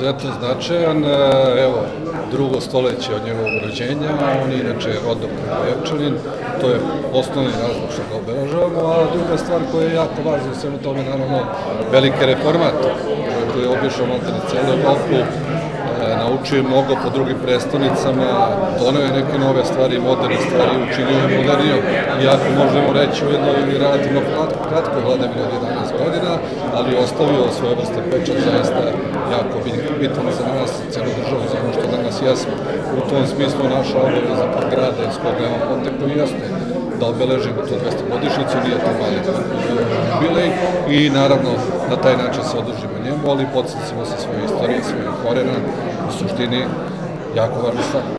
izuzetno značajan, evo, drugo stoleće od njegovog rođenja, on je inače rodom Kragujevčanin, to je osnovni razlog što ga obeležavamo, a druga stvar koja je jako važna u svemu tome, naravno, veliki reformator, koji je obišao maltene celu Evropu, naučio je mnogo po drugim prestonicama, doneo je neke nove stvari, moderne stvari, učinio je modernijom, iako možemo reći u jednoj relativno kratkoj vladavini od 11 godina, ali ostavio svoje vrste pečat zaista jako bitan za nas, celu državu, za ono što danas jesmo. U tom smislu naša obaveza kao grada iz koga je on potekao jeste da obeležimo tu 200-godišnjicu, nije to mali jubilej i naravno na taj način se odužimo njemu, ali podsjetimo se svoje istorije, svoje korena, u suštini jako važna stvar.